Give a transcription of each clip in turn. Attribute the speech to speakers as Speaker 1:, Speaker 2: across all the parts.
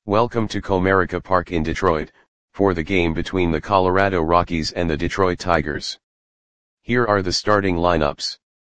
Speaker 1: Welcome to Comerica Park in Detroit, for the game between the Colorado Rockies and the Detroit Tigers. Here are the starting lineups.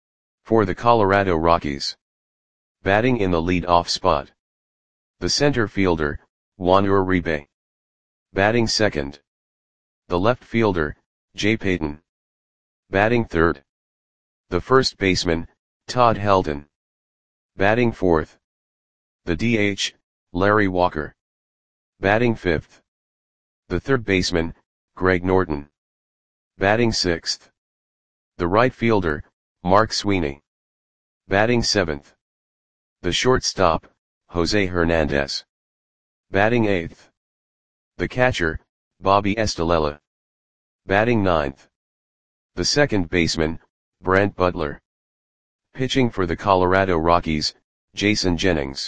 Speaker 1: For the Colorado Rockies. Batting in the lead-off spot. The center fielder, Juan Uribe. Batting second. The left fielder, Jay Payton. Batting third. The first baseman, Todd Helton. Batting fourth. The DH, Larry Walker. Batting fifth. The third baseman, Greg Norton. Batting sixth. The right fielder, Mark Sweeney. Batting seventh. The shortstop, Jose Hernandez. Batting eighth. The catcher, Bobby Estalella. Batting ninth. The second baseman, Brent Butler. Pitching for the Colorado Rockies, Jason Jennings.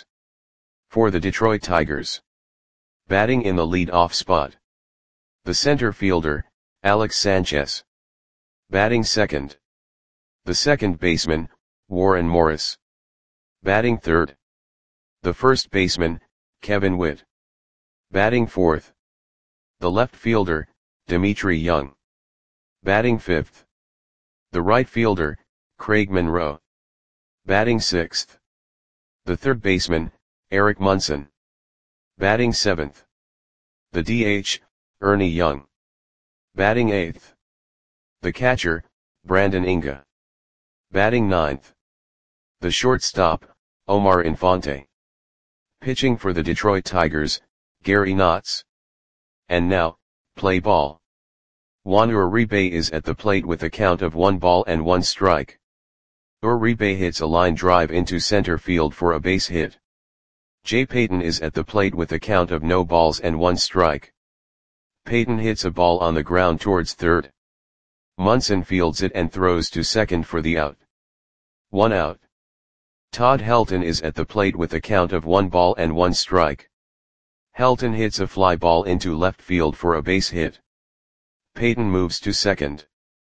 Speaker 1: For the Detroit Tigers. Batting in the lead-off spot. The center fielder, Alex Sanchez. Batting second. The second baseman, Warren Morris. Batting third. The first baseman, Kevin Witt. Batting fourth. The left fielder, Dmitri Young. Batting fifth. The right fielder, Craig Monroe. Batting sixth. The third baseman, Eric Munson. Batting seventh. The DH, Ernie Young. Batting eighth. The catcher, Brandon Inga. Batting ninth. The shortstop, Omar Infante. Pitching for the Detroit Tigers, Gary Knotts. And now, play ball. Juan Uribe is at the plate with a count of 1 strike. Uribe hits a line drive into center field for a base hit. Jay Payton is at the plate with a count of 1 strike. Payton hits a ball on the ground towards third. Munson fields it and throws to second for the out. 1 out. Todd Helton is at the plate with a count of 1 strike. Helton hits a fly ball into left field for a base hit. Payton moves to second.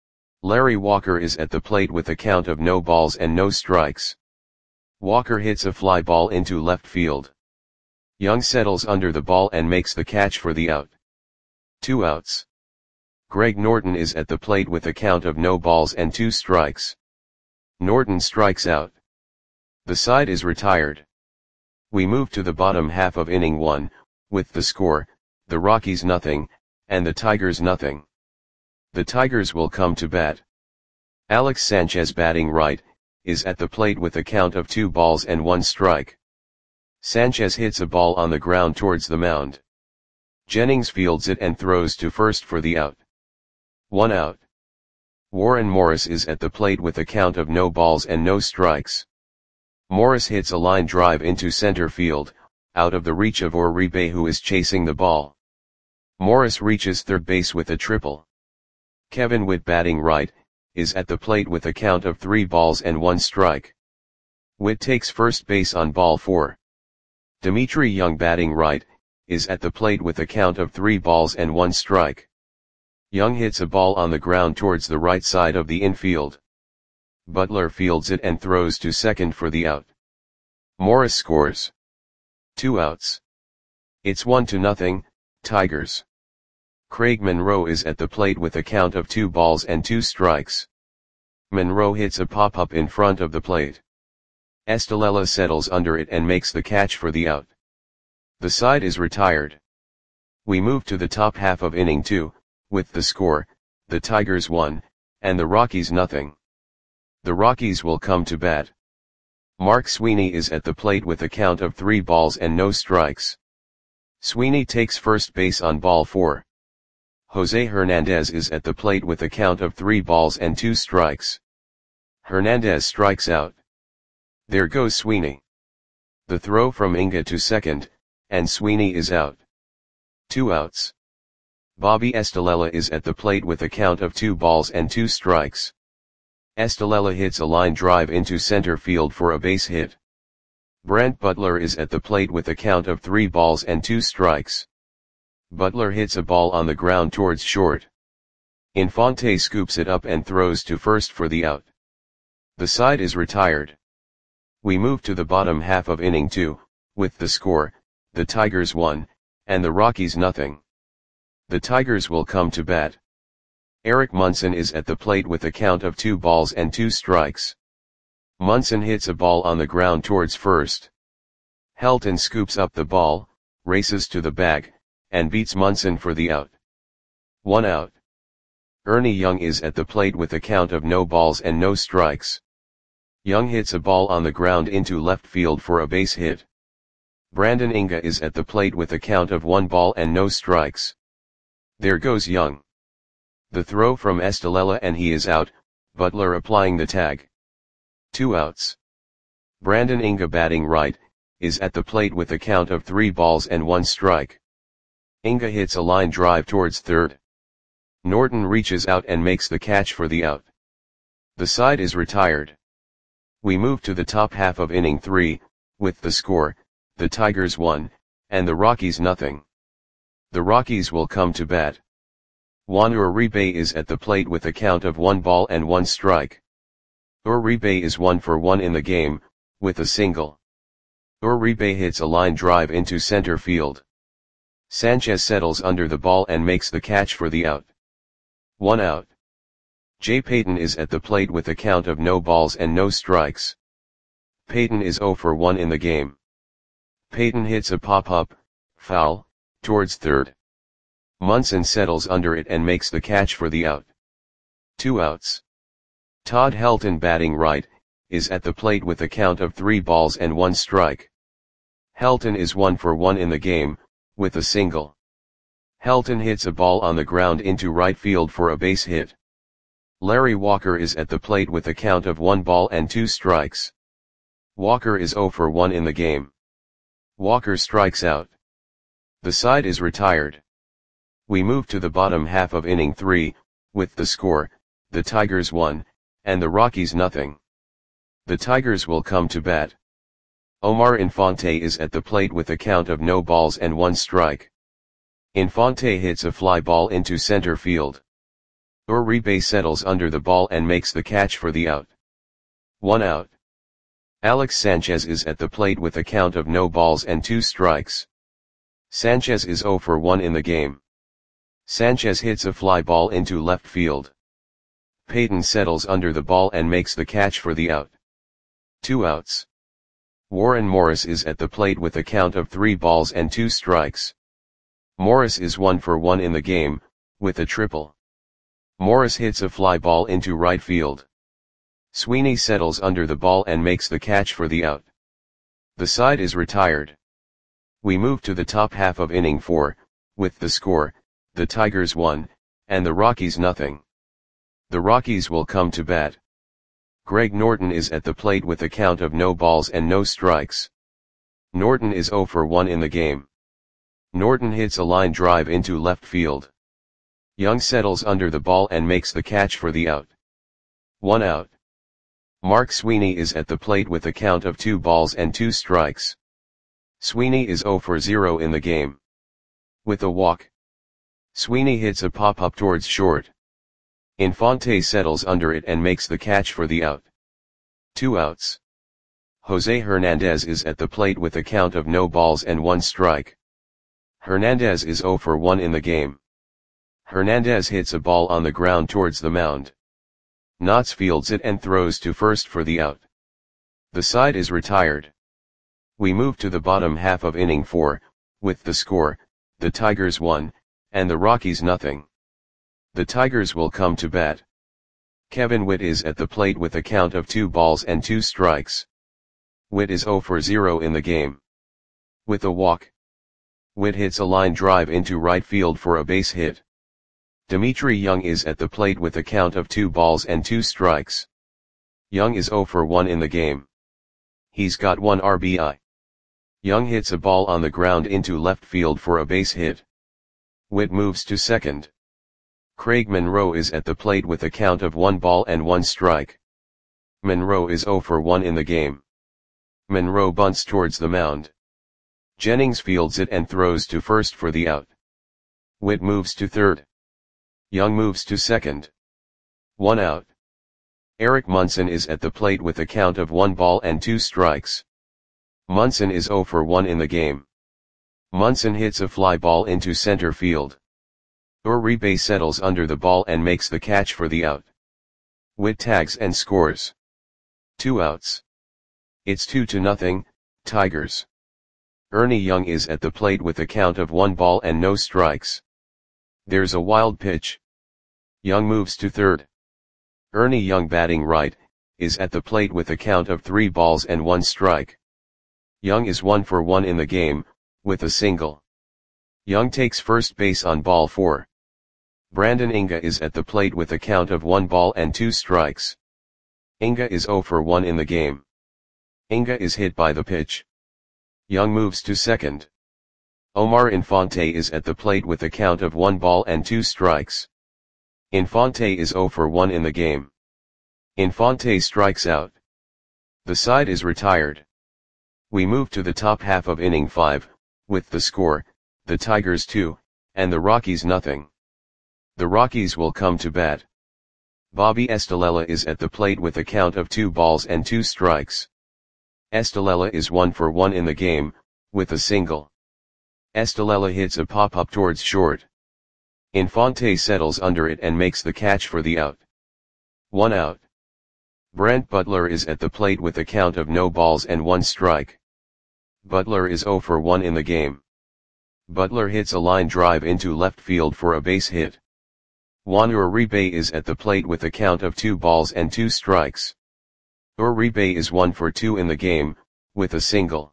Speaker 1: Larry Walker is at the plate with a count of 0 strikes. Walker hits a fly ball into left field. Young settles under the ball and makes the catch for the out. 2 outs. Greg Norton is at the plate with a count of 2 strikes. Norton strikes out. The side is retired. We move to the bottom half of inning 1, with the score, the Rockies nothing, and the Tigers nothing. The Tigers will come to bat. Alex Sanchez batting right, is at the plate with a count of 2 balls and 1 strike. Sanchez hits a ball on the ground towards the mound. Jennings fields it and throws to first for the out. 1 out. Warren Morris is at the plate with a count of 0 balls and 0 strikes. Morris hits a line drive into center field, out of the reach of Uribe, who is chasing the ball. Morris reaches third base with a triple. Kevin Witt batting right, is at the plate with a count of 3 balls and 1 strike. Witt takes first base on ball 4. Dmitri Young batting right, is at the plate with a count of 3 balls and 1 strike. Young hits a ball on the ground towards the right side of the infield. Butler fields it and throws to second for the out. Morris scores. 2 outs. It's 1-0, Tigers. Craig Monroe is at the plate with a count of 2 balls and 2 strikes. Monroe hits a pop-up in front of the plate. Estalella settles under it and makes the catch for the out. The side is retired. We move to the top half of inning 2, with the score, the Tigers 1, and the Rockies nothing. The Rockies will come to bat. Mark Sweeney is at the plate with a count of 3 balls and no strikes. Sweeney takes first base on ball 4. Jose Hernandez is at the plate with a count of 3 balls and 2 strikes. Hernandez strikes out. There goes Sweeney. The throw from Inga to second, and Sweeney is out. 2 outs. Bobby Estalella is at the plate with a count of 2 balls and 2 strikes. Estalella hits a line drive into center field for a base hit. Brent Butler is at the plate with a count of 3 balls and 2 strikes. Butler hits a ball on the ground towards short. Infante scoops it up and throws to first for the out. The side is retired. We move to the bottom half of inning 2, with the score, the Tigers 1, and the Rockies nothing. The Tigers will come to bat. Eric Munson is at the plate with a count of 2 balls and 2 strikes. Munson hits a ball on the ground towards first. Helton scoops up the ball, races to the bag, and beats Munson for the out. 1 out. Ernie Young is at the plate with a count of no balls and no strikes. Young hits a ball on the ground into left field for a base hit. Brandon Inga is at the plate with a count of 1 ball and no strikes. There goes Young. The throw from Estalella and he is out, Butler applying the tag. 2 outs. Brandon Inga batting right, is at the plate with a count of 3 balls and 1 strike. Inga hits a line drive towards third. Norton reaches out and makes the catch for the out. The side is retired. We move to the top half of inning 3, with the score, the Tigers 1, and the Rockies nothing. The Rockies will come to bat. Juan Uribe is at the plate with a count of 1 ball and 1 strike. Uribe is 1 for 1 in the game, with a single. Uribe hits a line drive into center field. Sanchez settles under the ball and makes the catch for the out. 1 out. Jay Payton is at the plate with a count of no balls and no strikes. Payton is 0 for 1 in the game. Payton hits a pop-up, foul, towards third. Munson settles under it and makes the catch for the out. 2 outs. Todd Helton batting right, is at the plate with a count of 3 balls and 1 strike. Helton is 1 for 1 in the game, with a single. Helton hits a ball on the ground into right field for a base hit. Larry Walker is at the plate with a count of 1 ball and 2 strikes. Walker is 0 for 1 in the game. Walker strikes out. The side is retired. We move to the bottom half of inning 3, with the score, the Tigers 1, and the Rockies nothing. The Tigers will come to bat. Omar Infante is at the plate with a count of no balls and 1 strike. Infante hits a fly ball into center field. Uribe settles under the ball and makes the catch for the out. 1 out. Alex Sanchez is at the plate with a count of no balls and 2 strikes. Sanchez is 0 for 1 in the game. Sanchez hits a fly ball into left field. Payton settles under the ball and makes the catch for the out. 2 outs. Warren Morris is at the plate with a count of 3 balls and 2 strikes. Morris is 1 for 1 in the game, with a triple. Morris hits a fly ball into right field. Sweeney settles under the ball and makes the catch for the out. The side is retired. We move to the top half of inning 4, with the score, the Tigers 1, and the Rockies nothing. The Rockies will come to bat. Greg Norton is at the plate with a count of no balls and no strikes. Norton is 0 for 1 in the game. Norton hits a line drive into left field. Young settles under the ball and makes the catch for the out. 1 out. Mark Sweeney is at the plate with a count of 2 balls and 2 strikes. Sweeney is 0 for 0 in the game. With a walk. Sweeney hits a pop-up towards short. Infante settles under it and makes the catch for the out. 2 outs. Jose Hernandez is at the plate with a count of no balls and 1 strike. Hernandez is 0 for 1 in the game. Hernandez hits a ball on the ground towards the mound. Knotts fields it and throws to first for the out. The side is retired. We move to the bottom half of inning 4, with the score, the Tigers 1, and the Rockies nothing. The Tigers will come to bat. Kevin Witt is at the plate with a count of 2 balls and 2 strikes. Witt is 0 for 0 in the game. With a walk. Witt hits a line drive into right field for a base hit. Dimitri Young is at the plate with a count of 2 balls and 2 strikes. Young is 0 for 1 in the game. He's got 1 RBI. Young hits a ball on the ground into left field for a base hit. Witt moves to second. Craig Monroe is at the plate with a count of 1 ball and 1 strike. Monroe is 0 for 1 in the game. Monroe bunts towards the mound. Jennings fields it and throws to first for the out. Witt moves to third. Young moves to second. 1 out. Eric Munson is at the plate with a count of 1 ball and 2 strikes. Munson is 0 for 1 in the game. Munson hits a fly ball into center field. Uribe settles under the ball and makes the catch for the out. Witt tags and scores. 2 outs. It's 2-0, Tigers. Ernie Young is at the plate with a count of 1 ball and no strikes. There's a wild pitch. Young moves to third. Ernie Young, batting right, is at the plate with a count of 3 balls and 1 strike. Young is 1 for 1 in the game, with a single. Young takes first base on ball 4. Brandon Inga is at the plate with a count of 1 ball and 2 strikes. Inga is 0 for 1 in the game. Inga is hit by the pitch. Young moves to second. Omar Infante is at the plate with a count of 1 ball and 2 strikes. Infante is 0 for 1 in the game. Infante strikes out. The side is retired. We move to the top half of inning 5, with the score, the Tigers 2, and the Rockies nothing. The Rockies will come to bat. Bobby Estalella is at the plate with a count of 2 balls and 2 strikes. Estalella is 1 for 1 in the game, with a single. Estalella hits a pop-up towards short. Infante settles under it and makes the catch for the out. 1 out. Brent Butler is at the plate with a count of no balls and 1 strike. Butler is 0 for 1 in the game. Butler hits a line drive into left field for a base hit. Juan Uribe is at the plate with a count of 2 balls and 2 strikes. Uribe is 1 for 2 in the game, with a single.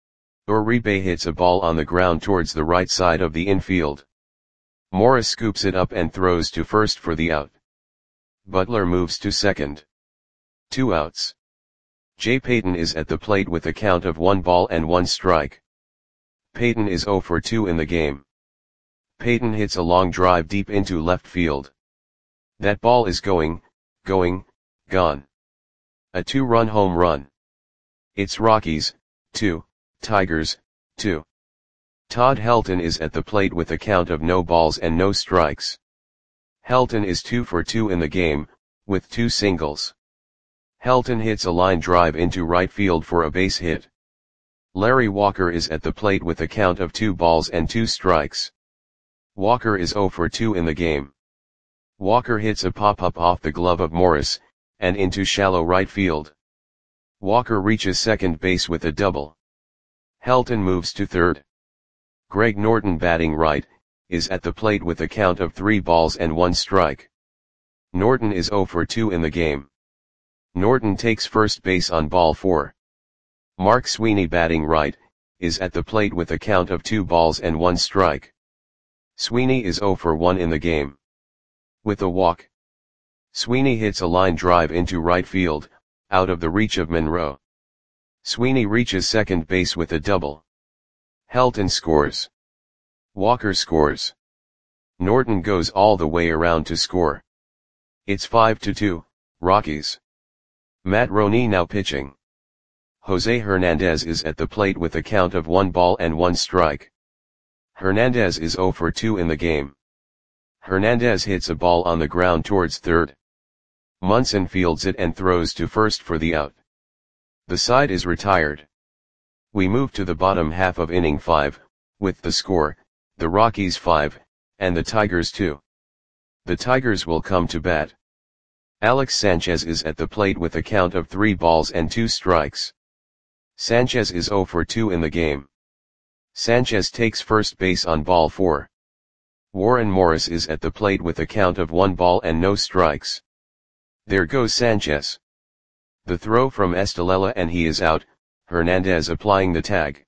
Speaker 1: Uribe hits a ball on the ground towards the right side of the infield. Morris scoops it up and throws to first for the out. Butler moves to second. 2 outs. Jay Payton is at the plate with a count of 1 ball and 1 strike. Payton is 0 for 2 in the game. Payton hits a long drive deep into left field. That ball is gone. A 2-run home run. It's Rockies, 2, Tigers, 2. Todd Helton is at the plate with a count of no balls and no strikes. Helton is 2 for 2 in the game, with 2 singles. Helton hits a line drive into right field for a base hit. Larry Walker is at the plate with a count of 2 balls and 2 strikes. Walker is 0 for 2 in the game. Walker hits a pop-up off the glove of Morris, and into shallow right field. Walker reaches second base with a double. Helton moves to third. Greg Norton, batting right, is at the plate with a count of 3 balls and 1 strike. Norton is 0 for 2 in the game. Norton takes first base on ball 4. Mark Sweeney, batting right, is at the plate with a count of 2 balls and 1 strike. Sweeney is 0 for 1 in the game. With a walk. Sweeney hits a line drive into right field, out of the reach of Monroe. Sweeney reaches second base with a double. Helton scores. Walker scores. Norton goes all the way around to score. It's 5-2, Rockies. Matt Roney now pitching. Jose Hernandez is at the plate with a count of 1 ball and 1 strike. Hernandez is 0 for 2 in the game. Hernandez hits a ball on the ground towards third. Munson fields it and throws to first for the out. The side is retired. We move to the bottom half of inning 5, with the score, the Rockies 5, and the Tigers 2. The Tigers will come to bat. Alex Sanchez is at the plate with a count of 3 balls and 2 strikes. Sanchez is 0 for 2 in the game. Sanchez takes first base on ball 4. Warren Morris is at the plate with a count of 1 ball and no strikes. There goes Sanchez. The throw from Estalella and he is out, Hernandez applying the tag.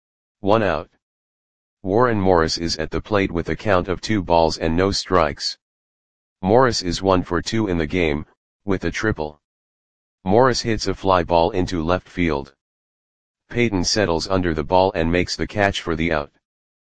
Speaker 1: 1 out. Warren Morris is at the plate with a count of 2 balls and no strikes. Morris is 1 for 2 in the game, with a triple. Morris hits a fly ball into left field. Payton settles under the ball and makes the catch for the out.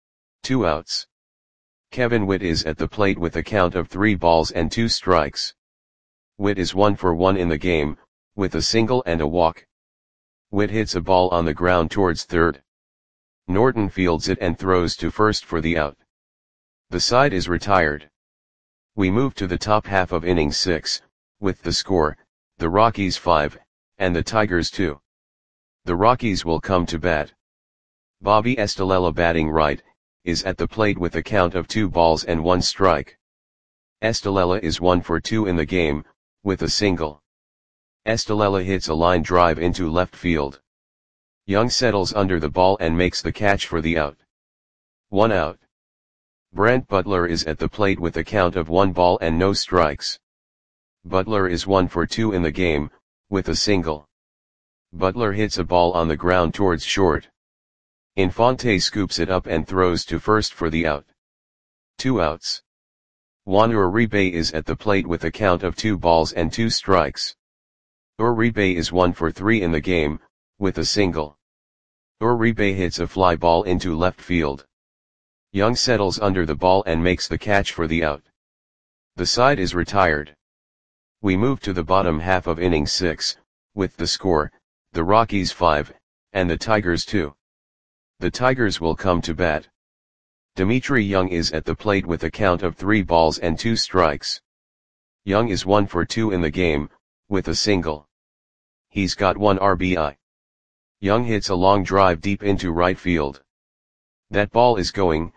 Speaker 1: 2 outs. Kevin Witt is at the plate with a count of 3 balls and 2 strikes. Witt is 1 for 1 in the game, with a single and a walk. Witt hits a ball on the ground towards third. Norton fields it and throws to first for the out. The side is retired. We move to the top half of inning 6, with the score, the Rockies 5, and the Tigers 2. The Rockies will come to bat. Bobby Estalella batting right, is at the plate with a count of 2 balls and 1 strike. Estalella is 1 for 2 in the game, with a single. Estalella hits a line drive into left field. Young settles under the ball and makes the catch for the out. 1 out. Brent Butler is at the plate with a count of 1 ball and no strikes. Butler is 1 for 2 in the game, with a single. Butler hits a ball on the ground towards short. Infante scoops it up and throws to first for the out. 2 outs. Juan Uribe is at the plate with a count of 2 balls and 2 strikes. Uribe is 1 for 3 in the game, with a single. Uribe hits a fly ball into left field. Young settles under the ball and makes the catch for the out. The side is retired. We move to the bottom half of inning 6, with the score, the Rockies 5, and the Tigers 2. The Tigers will come to bat. Dimitri Young is at the plate with a count of 3 balls and 2 strikes. Young is 1 for 2 in the game, with a single. He's got 1 RBI. Young hits a long drive deep into right field. That ball is gone.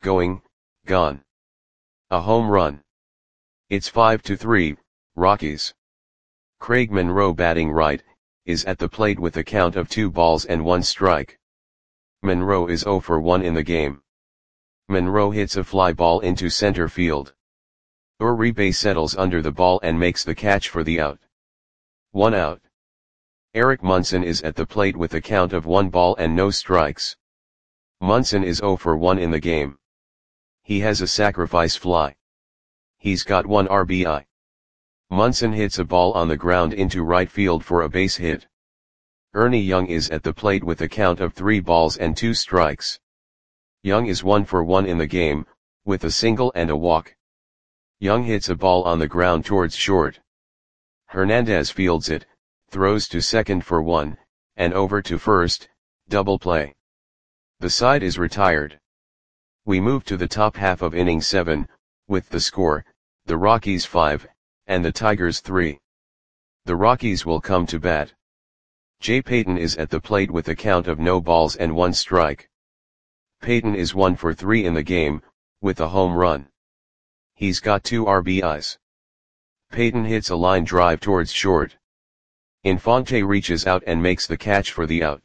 Speaker 1: A home run. It's 5-3, Rockies. Craig Monroe batting right, is at the plate with a count of 2 balls and 1 strike. Monroe is 0 for 1 in the game. Monroe hits a fly ball into center field. Uribe settles under the ball and makes the catch for the out. 1 out. Eric Munson is at the plate with a count of 1 ball and no strikes. Munson is 0 for 1 in the game. He has a sacrifice fly. He's got 1 RBI. Munson hits a ball on the ground into right field for a base hit. Ernie Young is at the plate with a count of 3 balls and 2 strikes. Young is 1 for 1 in the game, with a single and a walk. Young hits a ball on the ground towards short. Hernandez fields it, throws to second for 1, and over to first, double play. The side is retired. We move to the top half of inning 7, with the score, the Rockies 5, and the Tigers 3. The Rockies will come to bat. Jay Payton is at the plate with a count of no balls and 1 strike. Payton is 1 for 3 in the game, with a home run. He's got 2 RBIs. Payton hits a line drive towards short. Infante reaches out and makes the catch for the out.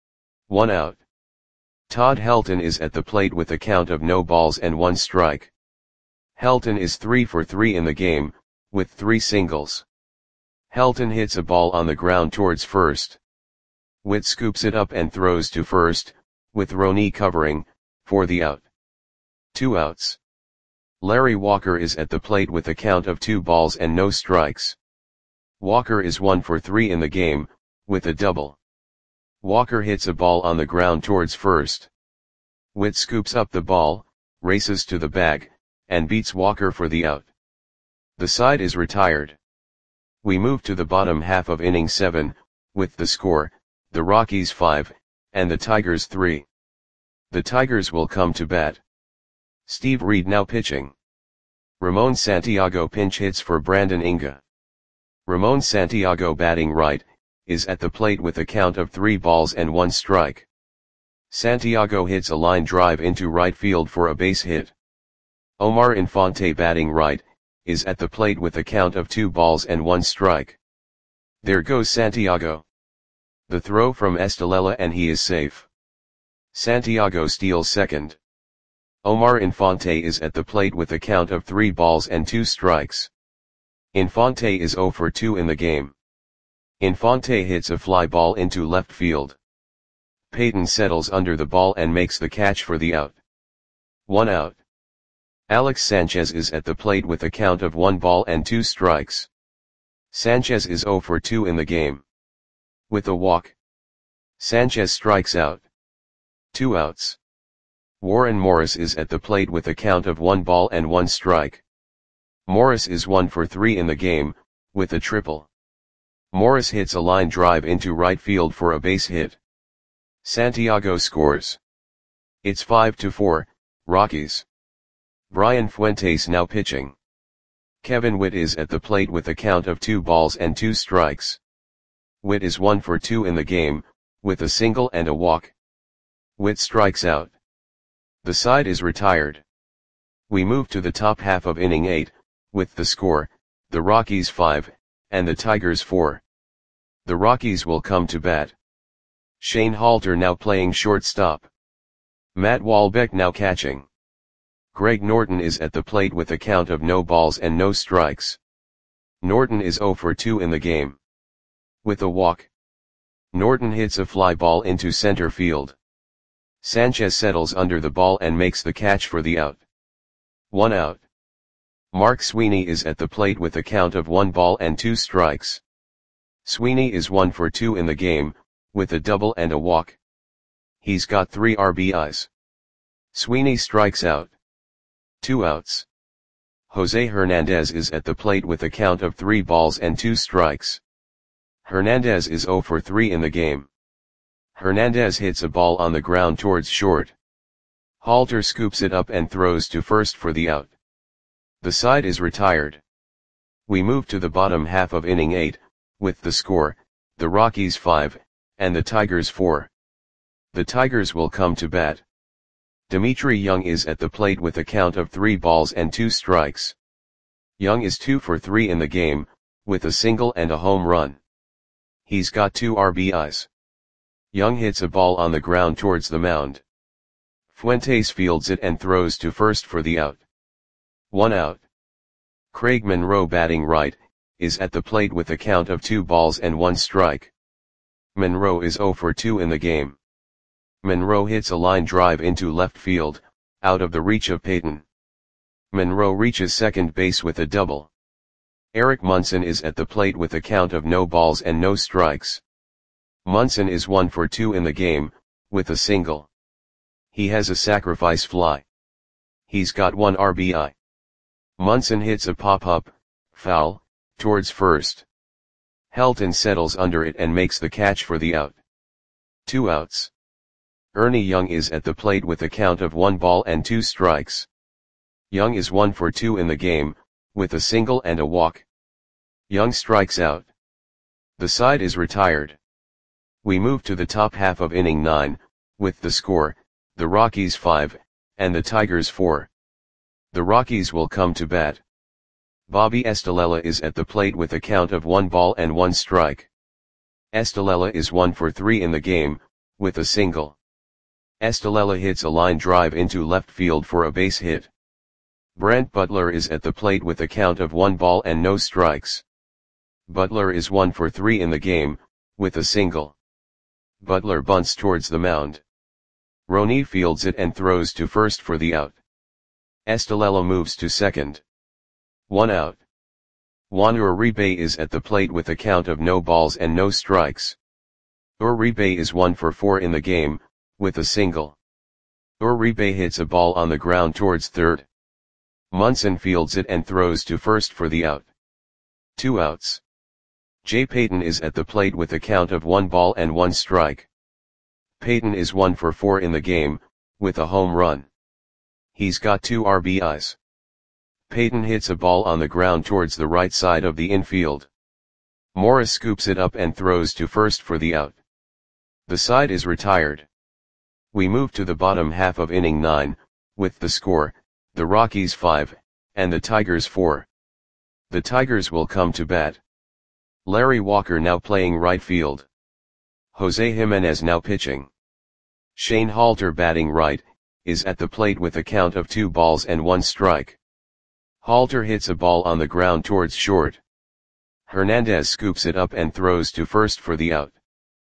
Speaker 1: 1 out. Todd Helton is at the plate with a count of no balls and 1 strike. Helton is 3 for 3 in the game, with 3 singles. Helton hits a ball on the ground towards first. Witt scoops it up and throws to first, with Roney covering, for the out. 2 outs. Larry Walker is at the plate with a count of 2 balls and no strikes. Walker is 1 for 3 in the game, with a double. Walker hits a ball on the ground towards first. Witt scoops up the ball, races to the bag, and beats Walker for the out. The side is retired. We move to the bottom half of inning 7, with the score, the Rockies 5, and the Tigers 3. The Tigers will come to bat. Steve Reed now pitching. Ramon Santiago pinch hits for Brandon Inga. Ramon Santiago batting right, is at the plate with a count of 3 balls and 1 strike. Santiago hits a line drive into right field for a base hit. Omar Infante batting right, is at the plate with a count of 2 balls and 1 strike. There goes Santiago. The throw from Estalella and he is safe. Santiago steals second. Omar Infante is at the plate with a count of 3 balls and 2 strikes. Infante is 0 for 2 in the game. Infante hits a fly ball into left field. Payton settles under the ball and makes the catch for the out. 1 out. Alex Sanchez is at the plate with a count of 1 ball and 2 strikes. Sanchez is 0 for 2 in the game. With a walk. Sanchez strikes out. 2 outs. Warren Morris is at the plate with a count of 1 ball and 1 strike. Morris is 1 for 3 in the game, with a triple. Morris hits a line drive into right field for a base hit. Santiago scores. It's 5-4, Rockies. Brian Fuentes now pitching. Kevin Witt is at the plate with a count of 2 balls and 2 strikes. Witt is 1 for 2 in the game, with a single and a walk. Witt strikes out. The side is retired. We move to the top half of inning 8, with the score, the Rockies 5, and the Tigers 4. The Rockies will come to bat. Shane Halter now playing shortstop. Matt Wahlbeck now catching. Greg Norton is at the plate with a count of no balls and no strikes. Norton is 0 for 2 in the game. With a walk, Norton hits a fly ball into center field. Sanchez settles under the ball and makes the catch for the out. 1 out. Mark Sweeney is at the plate with a count of 1 ball and 2 strikes. Sweeney is 1 for 2 in the game, with a double and a walk. He's got 3 RBIs. Sweeney strikes out. 2 outs. Jose Hernandez is at the plate with a count of 3 balls and 2 strikes. Hernandez is 0 for 3 in the game. Hernandez hits a ball on the ground towards short. Halter scoops it up and throws to first for the out. The side is retired. We move to the bottom half of inning 8, with the score, the Rockies 5, and the Tigers 4. The Tigers will come to bat. Dimitri Young is at the plate with a count of 3 balls and 2 strikes. Young is 2 for 3 in the game, with a single and a home run. He's got 2 RBIs. Young hits a ball on the ground towards the mound. Fuentes fields it and throws to first for the out. 1 out. Craig Monroe batting right, is at the plate with a count of 2 balls and 1 strike. Monroe is 0 for 2 in the game. Monroe hits a line drive into left field, out of the reach of Payton. Monroe reaches second base with a double. Eric Munson is at the plate with a count of no balls and no strikes. Munson is 1 for 2 in the game, with a single. He has a sacrifice fly. He's got 1 RBI. Munson hits a pop-up, foul, towards first. Helton settles under it and makes the catch for the out. 2 outs. Ernie Young is at the plate with a count of 1 ball and 2 strikes. Young is 1 for 2 in the game, with a single and a walk. Young strikes out. The side is retired. We move to the top half of inning 9, with the score, the Rockies 5, and the Tigers 4. The Rockies will come to bat. Bobby Estalella is at the plate with a count of 1 ball and 1 strike. Estalella is 1 for 3 in the game, with a single. Estalella hits a line drive into left field for a base hit. Brent Butler is at the plate with a count of 1 ball and no strikes. Butler is 1 for 3 in the game, with a single. Butler bunts towards the mound. Roney fields it and throws to first for the out. Estalella moves to second. 1 out. Juan Uribe is at the plate with a count of no balls and no strikes. Uribe is 1 for 4 in the game, with a single. Uribe hits a ball on the ground towards third. Munson fields it and throws to first for the out. 2 outs. Jay Payton is at the plate with a count of 1 ball and 1 strike. Payton is 1 for 4 in the game, with a home run. He's got 2 RBIs. Payton hits a ball on the ground towards the right side of the infield. Morris scoops it up and throws to first for the out. The side is retired. We move to the bottom half of inning 9, with the score, the Rockies 5, and the Tigers 4. The Tigers will come to bat. Larry Walker now playing right field. Jose Jimenez now pitching. Shane Halter batting right, is at the plate with a count of 2 balls and 1 strike. Halter hits a ball on the ground towards short. Hernandez scoops it up and throws to first for the out.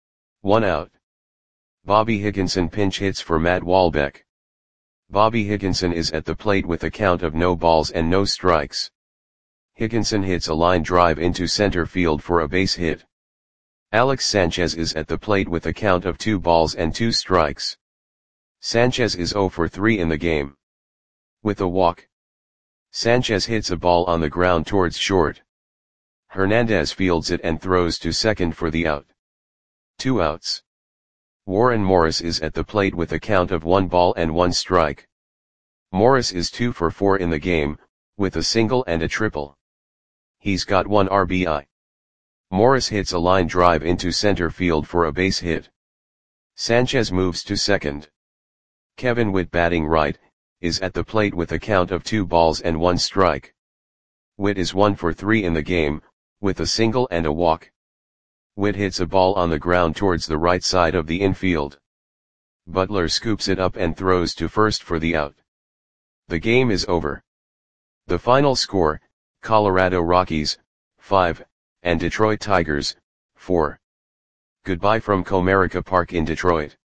Speaker 1: 1 out. Bobby Higginson pinch hits for Matt Wahlbeck. Bobby Higginson is at the plate with a count of no balls and no strikes. Higginson hits a line drive into center field for a base hit. Alex Sanchez is at the plate with a count of 2 balls and 2 strikes. Sanchez is 0 for 3 in the game. With a walk, Sanchez hits a ball on the ground towards short. Hernandez fields it and throws to second for the out. 2 outs. Warren Morris is at the plate with a count of 1 ball and 1 strike. Morris is 2 for 4 in the game, with a single and a triple. He's got 1 RBI. Morris hits a line drive into center field for a base hit. Sanchez moves to second. Kevin Witt batting right, is at the plate with a count of 2 balls and 1 strike. Witt is 1 for 3 in the game, with a single and a walk. Witt hits a ball on the ground towards the right side of the infield. Butler scoops it up and throws to first for the out. The game is over. The final score, Colorado Rockies, 5, and Detroit Tigers, 4. Goodbye from Comerica Park in Detroit.